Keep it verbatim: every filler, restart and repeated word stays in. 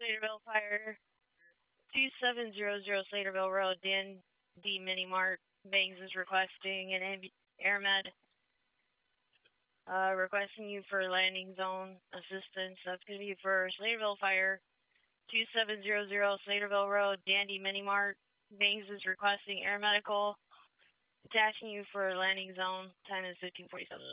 Slaterville Fire, two seven zero zero Slaterville Road, Dan D. Mini Mart. Bangs is requesting an amb- airmed, uh, requesting you for landing zone assistance. That's going to be for Slaterville Fire, two seven zero zero Slaterville Road, Dandy Mini Mart. Bangs is requesting air medical, attaching you for landing zone. Time is fifteen forty-seven.